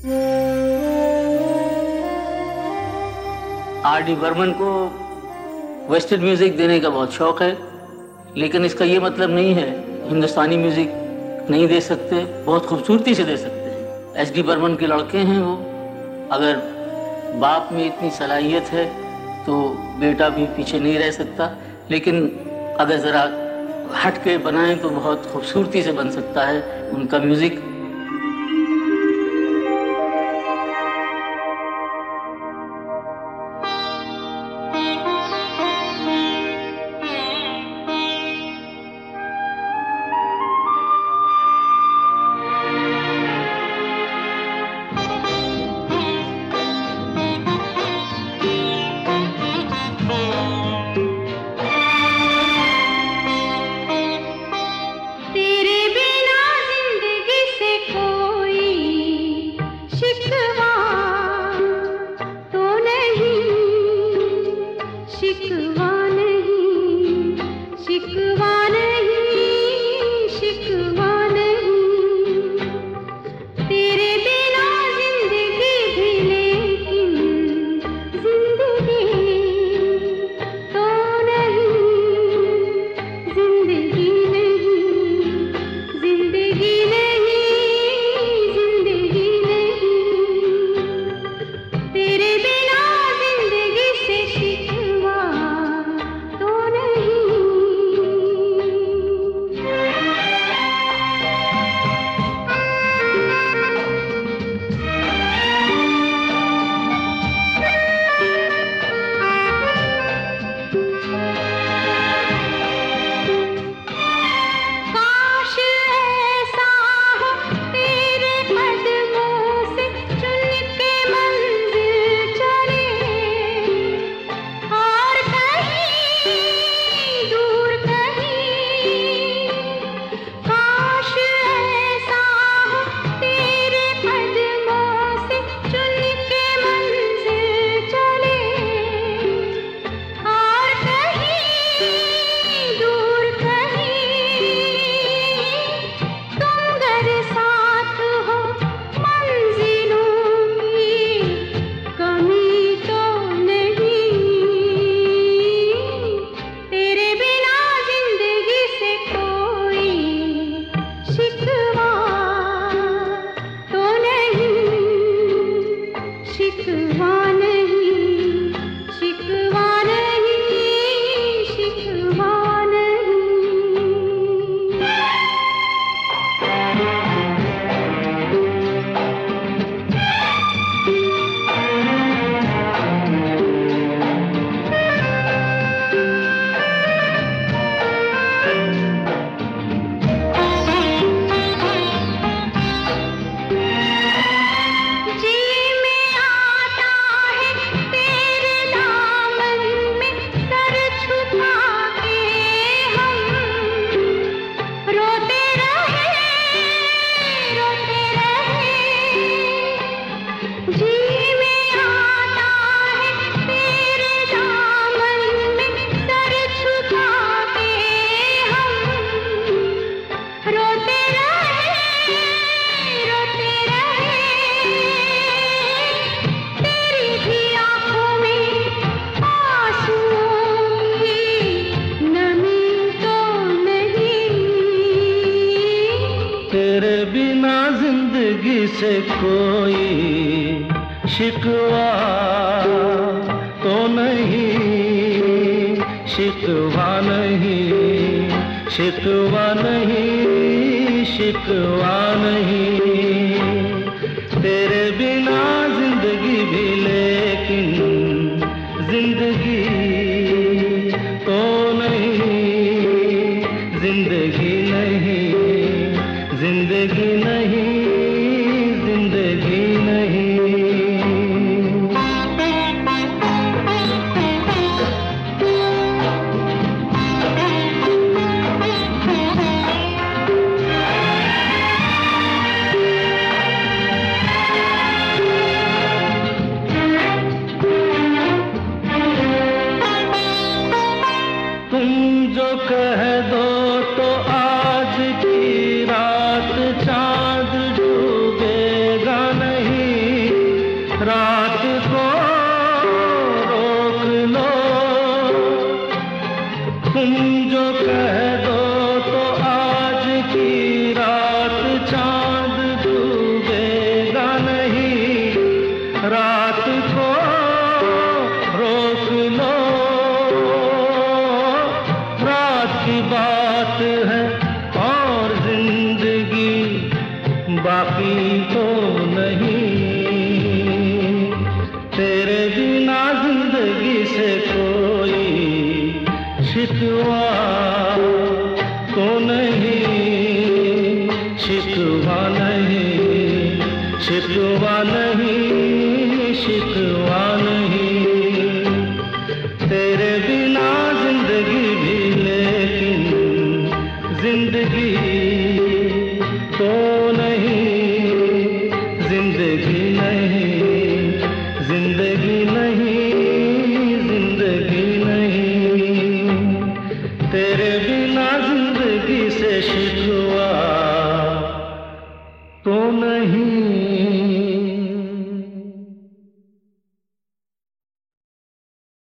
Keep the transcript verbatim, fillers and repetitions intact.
R D Burman को western music देने का बहुत शौक है, लेकिन इसका ये मतलब नहीं है हिंदुस्तानी म्यूजिक नहीं दे सकते, बहुत खूबसूरती से दे सकते हैं। एस डी बर्मन के लड़के हैं वो, अगर बाप में इतनी सलाहियत है तो बेटा भी पीछे नहीं रह सकता, लेकिन अगर ज़रा हट के बनाएं तो बहुत खूबसूरती से बन सकता है उनका म्यूज़िक। से कोई शिकवा तो नहीं, शिकवा नहीं, शिकवा नहीं, शिकवा नहीं। तेरे बिना जिंदगी भी लेकिन जिंदगी तो नहीं, जिंदगी नहीं, जिंदगी नहीं, जिंदगी नहीं। तुम जो कह दो तो आज की रात चांद शिकवा नहीं, शिकवा नहीं, शिकवा नहीं। तेरे बिना जिंदगी भी लेकिन जिंदगी तो नहीं, जिंदगी नहीं, जिंदगी नहीं, जिंदगी नहीं। तेरे बिना जिंदगी से शिकवा तो नहीं।